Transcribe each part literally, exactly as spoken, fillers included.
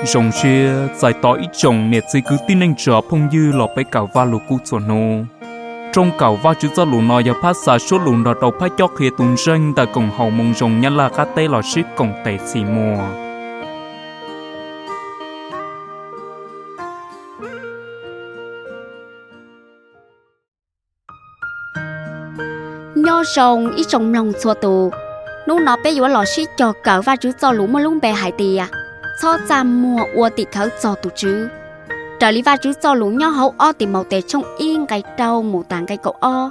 rồng xe giải tỏa ít chồng nét dây cứ tin anh trở phong dư lọ bay cào va lục cú chuẩn nô trong cào va chữ do lù nọ giờ phát xả số lù nọ đầu phát chót khía tùng ranh tại cổng hậu mông rồng nhăn là cá tê lọ ship cổng tệ xì mùa nho rồng ít trồng lòng xua tù nô nó bé yếu lò ship cho cào va chữ do lù mà lung bè hải tì à cho chăm mùa ua tị khảo cho tụ chứ trở lý va chữ cho lũ nho hậu o tìm màu tệ trong yên cái trâu một tàng cái cậu o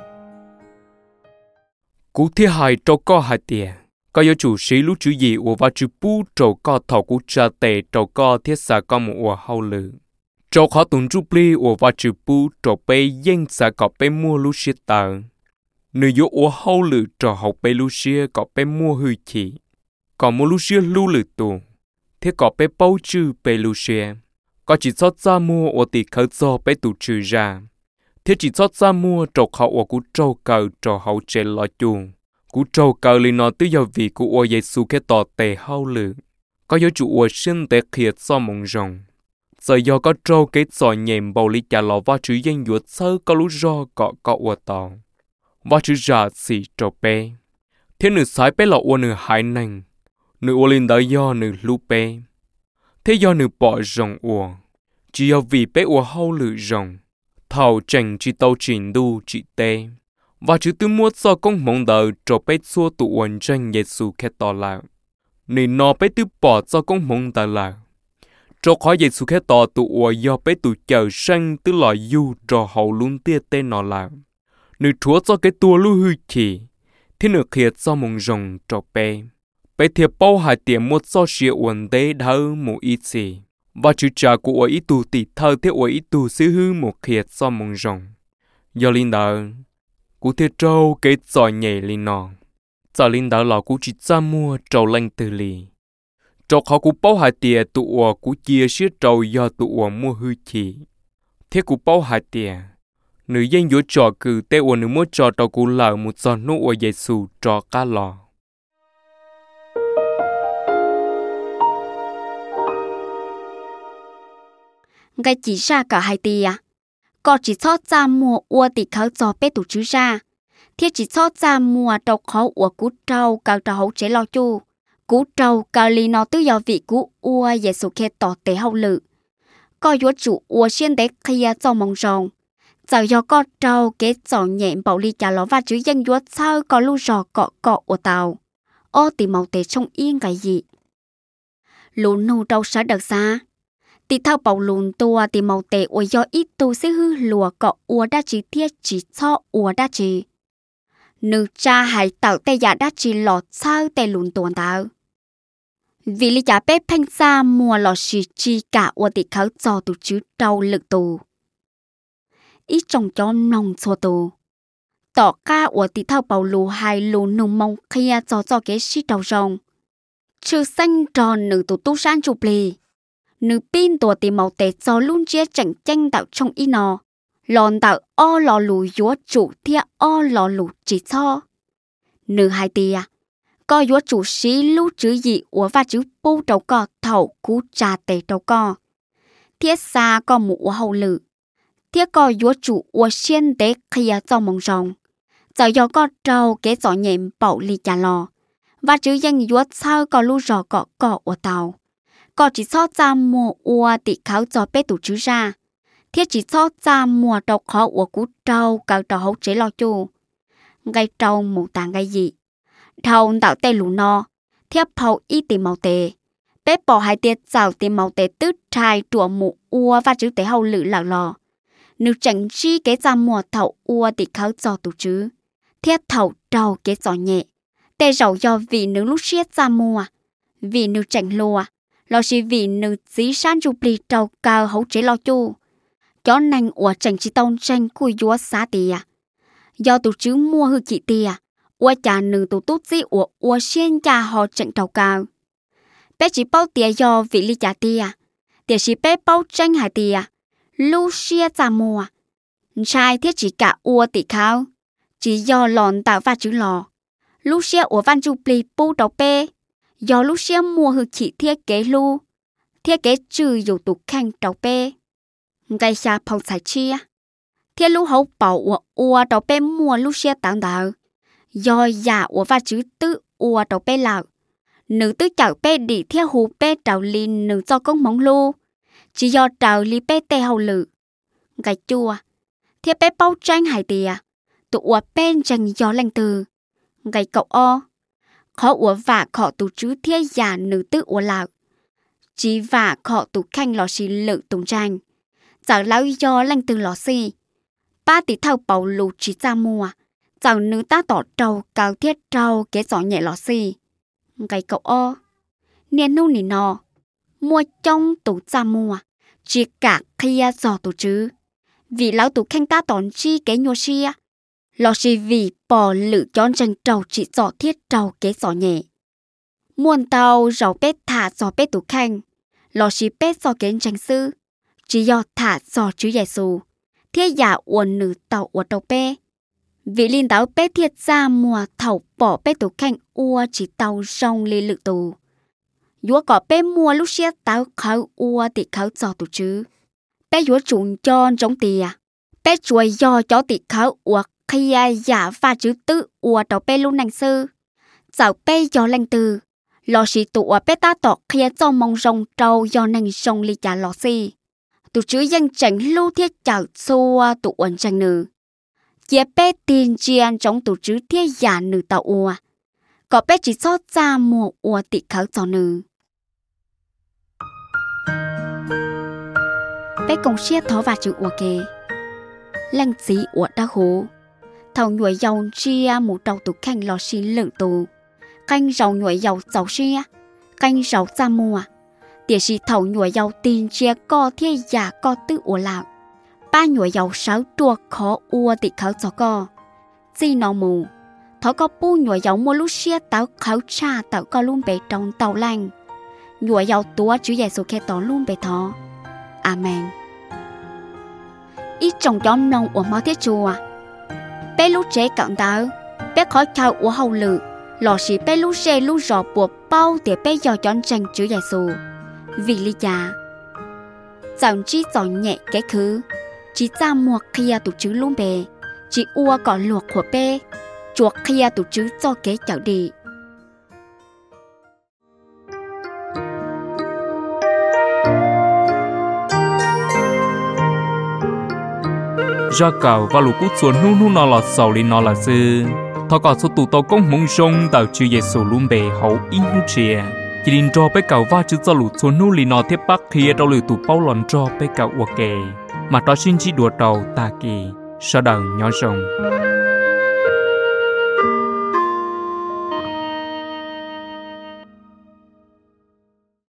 cú thi hài trâu co hài tiền có yêu chủ sĩ lũ chữ gì ua va chữ pu trâu co thọ cú cha tệ trâu co thiết xa co một ua hậu lử trâu khó tùng chú pli ua va chữ pu trâu bê yên xa có bê mua lũ xia tờ nữ yếu ua hậu lử trâu hậu bê lũ xia có bê mua hư chỉ có mua lũ xia lũ lử tù thế có bé bao chữ bé lưu xe có chỉ cho ra mua ở tỷ khởi do bé tụ trừ ra thế chỉ cho ra mua trâu hậu ở cú trâu cờ trâu hậu chế lo chuồng cú trâu cờ li nó tới giờ vì cú ở Giêsu cái tỏ tề hậu lử có yếu chủ ở sinh tề khiết so mong rồng giờ do có trâu cái giò nhềm bầu li chả lò va chữ danh yuột sơ có lú do có có ở tàu va chữ ra xì trâu bé thế nửa sái bé là ở nửa hải nành nữ ô linh đã do nữ lũ bé thế do nữ bỏ rồng ua chỉ do vì bé ua hậu lử rồng thầu tranh chỉ tàu trình đu chỉ tê và chữ tư muốt do công mong đợi cho bé xua tụ uẩn tranh Giêsu khét tỏ lại nên nó bé tư bỏ do công mong đợi lại cho khỏi Giêsu khét tỏ tụ ua do bé tụ chờ sang tư lò du cho hậu luôn tia tên nó lại nữ chúa do cái tua lưu hư chỉ thế nữ khiết do mong rồng cho bé bé thiệp bao hạt tiền một số sự ổn định thơ một ít gì và chữ trả của ý tù tỷ thơ thế ở ý tù sư hư một khiết do mong rồng do linh đạo cú thiệt trâu cái giỏi nhảy linh nọ giờ linh đạo là cú chỉ ra mua trâu lanh từ lì trâu họ cú bao hạt tiền tụ ở cú chia sẻ trâu do tụ ở mua hư chỉ thế cú bao hạt tiền nữ dân giữa trò cử tê ở nữ mua trò trâu cú lợ một giọt nụ ở Giêsu trò cá lò cái chỉ ra cả hai tì à có chỉ cho ra mùa ua tị khảo cho bé tụ chứ ra thiết chỉ cho ra mùa trâu khó ua cú trâu cao trâu hậu chế lo chu cú trâu cao li nó tư do vị cú ua Giêsu khe tỏ tế hậu lự có yếu chủ ua xuyên tế kia cho mong rồng giờ do có trâu kế cho nhẹm bảo ly trả ló và chữ dân yếu sao có lưu rò cọ cọ ua tàu ô tị màu tế trong yên cái gì lũ nô trâu sẽ được xa tì thao bảo lùn tua tì màu tệ ua do ít tu sẽ hư lùa cọ ua đa chỉ thiết chỉ cho ua đa chỉ nữ cha hãy tạo tê giả đa chỉ lọt sao tê lùn tuần tạo vì lý giả bếp thanh xa mùa lọt chỉ chi cả ua tì khảo cho tù chứ trâu lực tù ít trồng cho nông xua tù tỏ ca ua tì thao bảo lù hai lù nông mong kia cho cho cái xí trâu rồng trừ xanh tròn nữ tù tu san chụp lì nữ pin tổ tìm màu tệ cho luôn chia chẳng tranh tạo trong y nò lòn tạo o lò lù yếu chủ thia o lò lù chỉ cho nữ hai tia có yếu chủ sĩ lưu chữ gì ủa và chữ pu trâu co thầu cú trà tệ trâu co thiết xa có mũ hậu lử thiết có yếu chủ ủa xiên tế kia cho mong rồng giờ do có trâu kế giỏ nhẹm bảo lì trà lò và chữ danh yếu sao có lưu rò cọ cọ ủa tàu có chỉ cho ra mùa ua tị khảo cho bé tụ chứ ra thiết chỉ cho ra mùa độc khó ua cú trâu cao trâu hậu chế lo chu gây trâu một tàng gây gì thầu tạo tê lù no thiết phao y tìm màu tê bé bỏ hai tiết rào tìm màu tê tứ trai trùa mù ua và chữ tế hậu lự lạc lò nữ chẳng chi kế ra mùa thầu ua tị khảo cho tụ chứ thiết thầu trâu kế giỏ nhẹ tê rầu do vì nữ lúc xiết ra mùa vì nữ chẳng lùa lo chỉ vì nữ dí san chụp lì trâu cao hậu chế lo chu chó nành ủa chẳng chỉ tông tranh cùi dúa xá tìa do tụ chứ mua hư chị tìa ủa chả nữ tụ tốt dí ủa ủa xuyên chả họ chẳng trâu cao bé chỉ bao tìa do vị ly chả tìa tìa chỉ bé bao tranh hải tìa lưu xia chả mùa trai thiết chỉ cả ủa tị khao chỉ do lòn tạo và chữ lò lưu xia ủa văn chụp lì pu đầu bê do lúc xem mua hư chỉ thiết kế lu thiết kế trừ dù tụ khăn trâu bê ngay xa phong xài chia thiết lũ hậu bảo ua ua trâu bê mua lũ xe tặng đạo do giả ua và chữ tư ua trâu bê lão nữ tư chảo bê đi thiết hù bê trào linh nữ do công mong lu chỉ do trào li bê tê hậu lự ngay chua thiết bê bao tranh hải tìa tụ ua bên chẳng gió lành từ ngay cậu o khó ua vả khó tụ chứ thiết giả nữ tư ua lão chỉ vả khó tụ khanh lò xì lự tùng tranh chẳng lão do lành từ lò xì ba tỷ thâu bảo lù chỉ ra mùa chẳng nữ ta tỏ trâu cao thiết trâu kế giỏ nhẹ lò xì ngay cậu o niên nu nỉ nò mua trong tủ ra mùa chỉ cả kia giỏ tủ chứ vì lão tủ khanh ta tỏn chi kế nhua xia lò xì vì bỏ lự chón tranh trâu chỉ giỏ thiết trâu kế giỏ nhẹ muôn tàu rau bếp thả giỏ bếp tủ khanh lò xì bếp giỏ kế tranh sư chỉ do thả giỏ chứ giê xu thiết giả uốn nữ tàu uốn tàu bê vì linh tàu bê thiết ra mùa thầu bỏ bê tủ khanh ua chỉ tàu rong lì lự tù dúa có bê mua lúc xe tàu khảo ua thì khảo giò tù chứ bê dúa trụng cho giống tìa bê chuối do cho thì khảo ua khi giả và chữ tư ua tàu bê lúc nành sư dạo bê do lành từ lò xì tụ ua bê ta tỏ khi cho mong rong trâu do nành rong lì trả lò xì tụ chứ dân tránh lưu thiết chảo xua tụ uẩn tranh nữ chia bê tiền chiên trong tụ chứ thiết giả nữ tàu ua có bê chỉ xót ra mùa ua tị khảo cho nữ bê công xiết thó và chữ ua kê lăng xí ua đá hú thầu nhuệ dầu chia một đầu tụ khanh lò xí lượng tù canh rau nhuệ dầu dầu xia canh rau ra mùa địa sĩ thầu nhuệ dầu tiền chia co thiết giả co tư ua lạc ba nhuệ dầu sáu tua khó ua tị khảo cho co gì nó mù thọ có bu nhuệ dầu mua lúc xia tao khảo cha tao co luôn bề trong tàu lành nhuệ dầu tua chữ giê xu khe tỏ luôn bề thọ amen ít trồng gió nông ua máu thiết chùa bé lúc chế cạn tao bé khó chào ua hậu lự lò xì bé lúc xê lúc rò buộc bao để bé giò chọn tranh chữ giê xu vì lý cha chẳng chỉ giỏ nhẹ cái khứ chỉ ra mua kia tụ chứ luôn bề chỉ ua cỏ luộc của bê chuột kia tụ chứ cho kế chảo đi ra cầu và lũ cút xuống nu nu nó là sầu đi nó là sư thọ cả số tụ tàu công mông sông tàu chữ giê xu luôn bề hậu in nu chia chỉ định cho bé cầu va chữ cho lũ xuống nu lì nó tiếp bắc kia đâu lì tụ bao lòn cho bé cầu ok mà đó xin chỉ đùa đầu ta kỳ sau đầu nhỏ rồng